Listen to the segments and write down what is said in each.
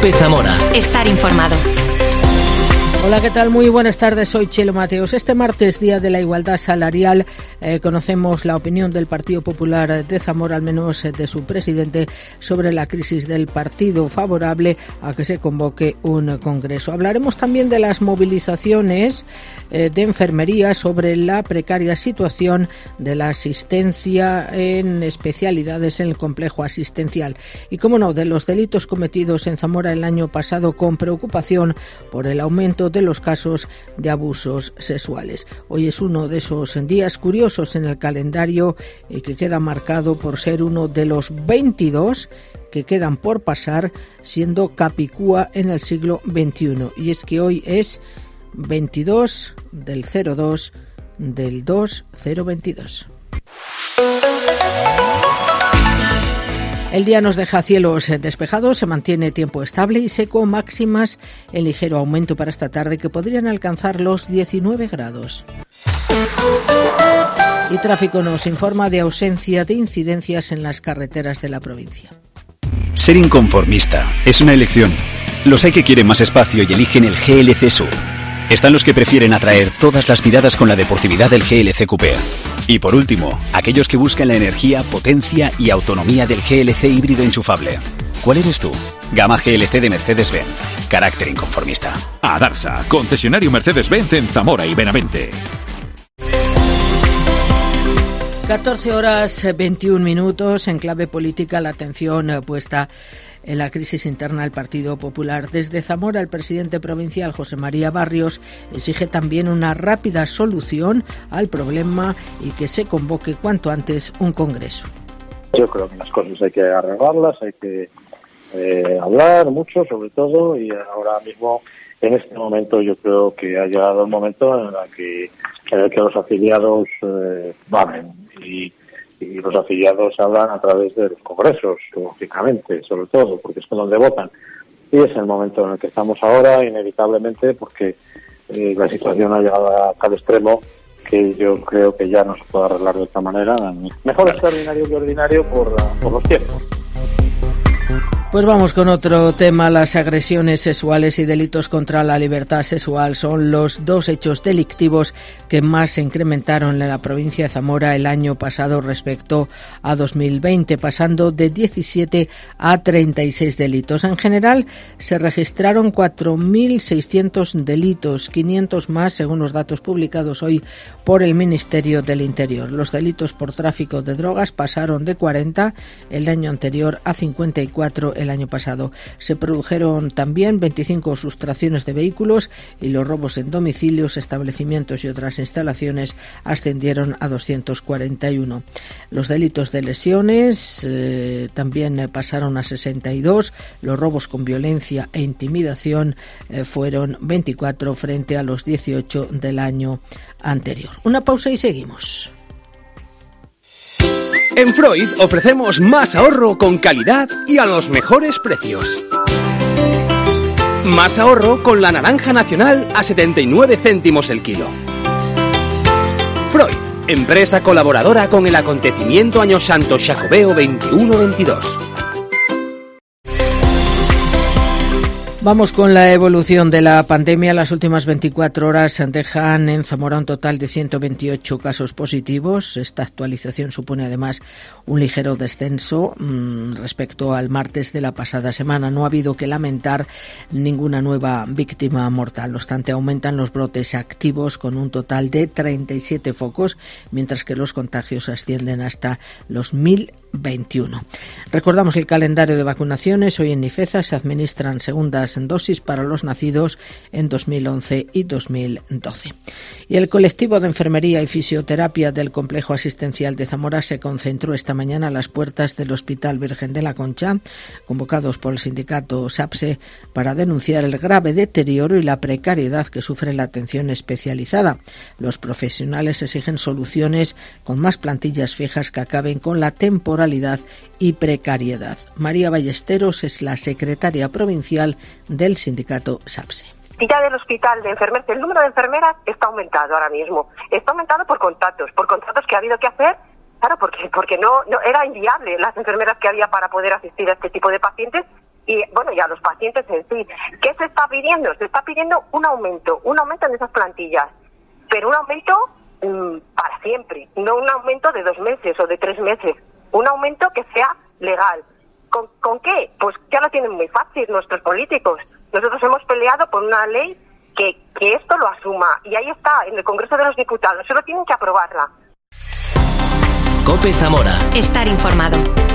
COPE Zamora. Estar informado. Hola, ¿qué tal? Muy buenas tardes, soy Chelo Mateos. Este martes, Día de la Igualdad Salarial, conocemos la opinión del Partido Popular de Zamora, al menos de su presidente, sobre la crisis del partido, favorable a que se convoque un congreso. Hablaremos también de las movilizaciones de enfermería, sobre la precaria situación de la asistencia en especialidades en el complejo asistencial y, cómo no, de los delitos cometidos en Zamora el año pasado, con preocupación por el aumento de los casos de abusos sexuales. Hoy es uno de esos días curiosos en el calendario que queda marcado por ser uno de los 22 que quedan por pasar siendo Capicúa en el siglo XXI. Y es que hoy es 22 del 02 del 2022. El día nos deja cielos despejados, se mantiene tiempo estable y seco, máximas en ligero aumento para esta tarde que podrían alcanzar los 19 grados. Y tráfico nos informa de ausencia de incidencias en las carreteras de la provincia. Ser inconformista es una elección. Los hay que quieren más espacio y eligen el GLC Sub. Están los que prefieren atraer todas las miradas con la deportividad del GLC Coupé. Y por último, aquellos que buscan la energía, potencia y autonomía del GLC híbrido enchufable. ¿Cuál eres tú? Gama GLC de Mercedes-Benz. Carácter inconformista. Adarsa, concesionario Mercedes-Benz en Zamora y Benavente. 14 horas 21 minutos. En clave política, la atención puesta en la crisis interna del Partido Popular. Desde Zamora, el presidente provincial, José María Barrios, exige también una rápida solución al problema y que se convoque cuanto antes un congreso. Yo creo que las cosas hay que arreglarlas, hay que hablar mucho, sobre todo, y ahora mismo, en este momento, yo creo que ha llegado el momento en el que los afiliados hablen y los afiliados hablan a través de los congresos, lógicamente, sobre todo, porque es donde votan. Y es el momento en el que estamos ahora, inevitablemente, porque la situación ha llegado a tal extremo que yo creo que ya no se puede arreglar de otra manera. Mejor extraordinario que ordinario por los tiempos. Pues vamos con otro tema. Las agresiones sexuales y delitos contra la libertad sexual son los dos hechos delictivos que más se incrementaron en la provincia de Zamora el año pasado respecto a 2020, pasando de 17 a 36 delitos. En general, se registraron 4.600 delitos, 500 más según los datos publicados hoy por el Ministerio del Interior. Los delitos por tráfico de drogas pasaron de 40 el año anterior a 54 el año pasado. Se produjeron también 25 sustracciones de vehículos y los robos en domicilios, establecimientos y otras instalaciones ascendieron a 241. Los delitos de lesiones también pasaron a 62. Los robos con violencia e intimidación fueron 24 frente a los 18 del año anterior. Una pausa y seguimos. En Freud ofrecemos más ahorro con calidad y a los mejores precios. Más ahorro con la naranja nacional a 79 céntimos el kilo. Freud, empresa colaboradora con el acontecimiento Año Santo Xacobeo 21-22. Vamos con la evolución de la pandemia. Las últimas 24 horas dejan en Zamora un total de 128 casos positivos. Esta actualización supone además un ligero descenso respecto al martes de la pasada semana. No ha habido que lamentar ninguna nueva víctima mortal. No obstante, aumentan los brotes activos con un total de 37 focos, mientras que los contagios ascienden hasta los 1.021. Recordamos el calendario de vacunaciones. Hoy en Nifeza se administran segundas dosis para los nacidos en 2011 y 2012. Y el colectivo de enfermería y fisioterapia del complejo asistencial de Zamora se concentró esta mañana a las puertas del Hospital Virgen de la Concha, convocados por el sindicato SAPSE, para denunciar el grave deterioro y la precariedad que sufre la atención especializada. Los profesionales exigen soluciones con más plantillas fijas que acaben con la temporalidad y precariedad. María Ballesteros es la secretaria provincial del sindicato SAPSE. Ya del hospital de enfermeras, el número de enfermeras está aumentado ahora mismo. Está aumentado por contratos que ha habido que hacer, claro, porque no era inviable las enfermeras que había para poder asistir a este tipo de pacientes y a los pacientes en sí. ¿Qué se está pidiendo? Se está pidiendo un aumento en esas plantillas, pero un aumento para siempre, no un aumento de 2 meses o de 3 meses, un aumento que sea legal. ¿Con qué? Pues ya lo tienen muy fácil nuestros políticos. Nosotros hemos peleado por una ley que esto lo asuma, y ahí está, en el Congreso de los Diputados, solo tienen que aprobarla. COPE Zamora. Estar informado.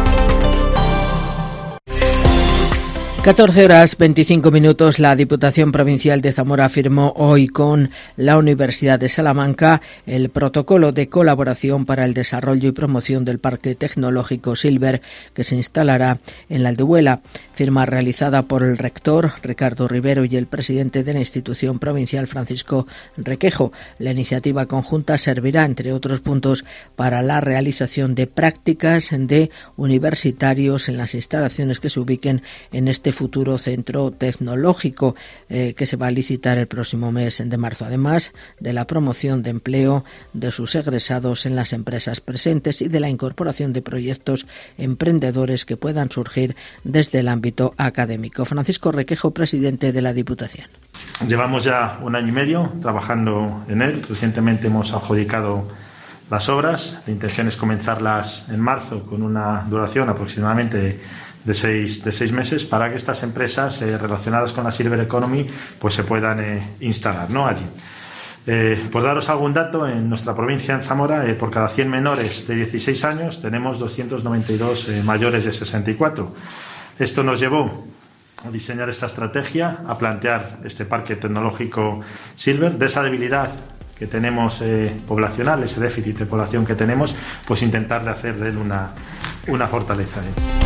14:25. La Diputación Provincial de Zamora firmó hoy con la Universidad de Salamanca el protocolo de colaboración para el desarrollo y promoción del Parque Tecnológico Silver, que se instalará en la Aldehuela. Firma realizada por el rector Ricardo Rivero y el presidente de la institución provincial, Francisco Requejo. La iniciativa conjunta servirá, entre otros puntos, para la realización de prácticas de universitarios en las instalaciones que se ubiquen en este futuro centro tecnológico que se va a licitar el próximo mes de marzo, además de la promoción de empleo de sus egresados en las empresas presentes y de la incorporación de proyectos emprendedores que puedan surgir desde el ámbito académico. Francisco Requejo, presidente de la Diputación. Llevamos ya 1 año y medio trabajando en él. Recientemente hemos adjudicado las obras. La intención es comenzarlas en marzo con una duración aproximadamente de 6 meses, para que estas empresas relacionadas con la Silver Economy pues se puedan instalar, ¿no?, allí. Por daros algún dato, en nuestra provincia, en Zamora, por cada 100 menores de 16 años tenemos 292 mayores de 64. Esto nos llevó a diseñar esta estrategia, a plantear este parque tecnológico Silver. De esa debilidad que tenemos poblacional, ese déficit de población que tenemos, pues intentar de hacer de él una fortaleza.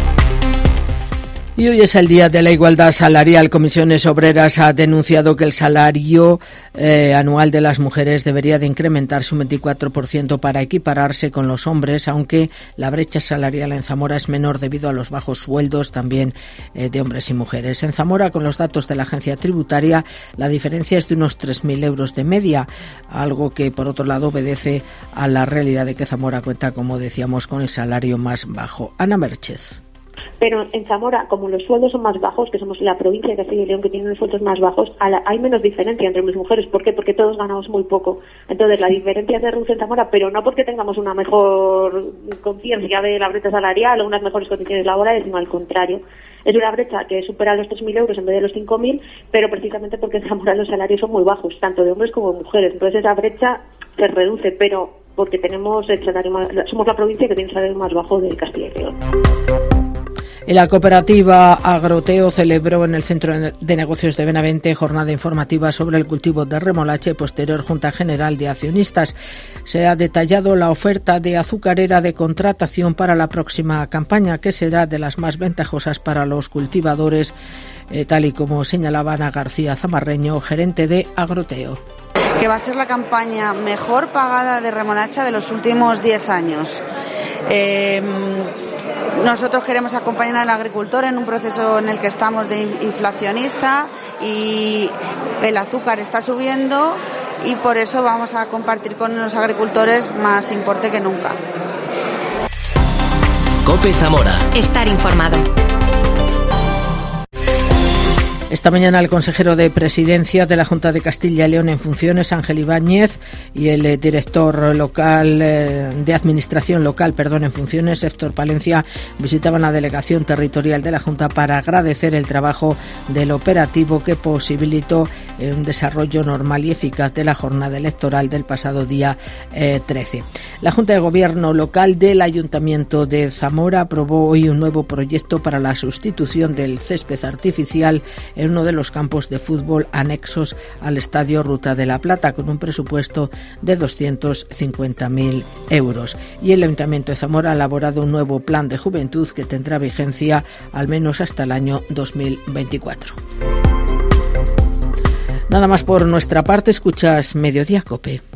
Y hoy es el Día de la Igualdad Salarial. Comisiones Obreras ha denunciado que el salario anual de las mujeres debería de incrementarse un 24% para equipararse con los hombres, aunque la brecha salarial en Zamora es menor debido a los bajos sueldos también de hombres y mujeres. En Zamora, con los datos de la agencia tributaria, la diferencia es de unos 3.000 euros de media, algo que por otro lado obedece a la realidad de que Zamora cuenta, como decíamos, con el salario más bajo. Ana Mérchez. Pero en Zamora, como los sueldos son más bajos, que somos la provincia de Castilla y León que tiene los sueldos más bajos, hay menos diferencia entre hombres y mujeres. ¿Por qué? Porque todos ganamos muy poco. Entonces la diferencia se reduce en Zamora, pero no porque tengamos una mejor conciencia de la brecha salarial o unas mejores condiciones laborales, sino al contrario. Es una brecha que supera los 3.000 euros en vez de los 5.000, pero precisamente porque en Zamora los salarios son muy bajos, tanto de hombres como de mujeres. Entonces esa brecha se reduce, pero porque tenemos el salario somos la provincia que tiene el salario más bajo de Castilla y León. La cooperativa Agroteo celebró en el Centro de Negocios de Benavente jornada informativa sobre el cultivo de remolacha y posterior Junta General de Accionistas. Se ha detallado la oferta de azucarera de contratación para la próxima campaña, que será de las más ventajosas para los cultivadores, tal y como señalaba Ana García Zamarreño, gerente de Agroteo. Que va a ser la campaña mejor pagada de remolacha de los últimos 10 años. Nosotros queremos acompañar al agricultor en un proceso en el que estamos de inflacionista y el azúcar está subiendo, y por eso vamos a compartir con los agricultores más importe que nunca. COPE Zamora. Estar informado. Esta mañana el consejero de Presidencia de la Junta de Castilla y León en funciones, Ángel Ibáñez, y el director local de Administración Local, en funciones, Héctor Palencia, visitaban la delegación territorial de la Junta para agradecer el trabajo del operativo que posibilitó un desarrollo normal y eficaz de la jornada electoral del pasado día 13. La Junta de Gobierno local del Ayuntamiento de Zamora aprobó hoy un nuevo proyecto para la sustitución del césped artificial en uno de los campos de fútbol anexos al Estadio Ruta de la Plata, con un presupuesto de 250.000 euros. Y el Ayuntamiento de Zamora ha elaborado un nuevo plan de juventud que tendrá vigencia al menos hasta el año 2024. Nada más por nuestra parte. Escuchas Mediodía COPE.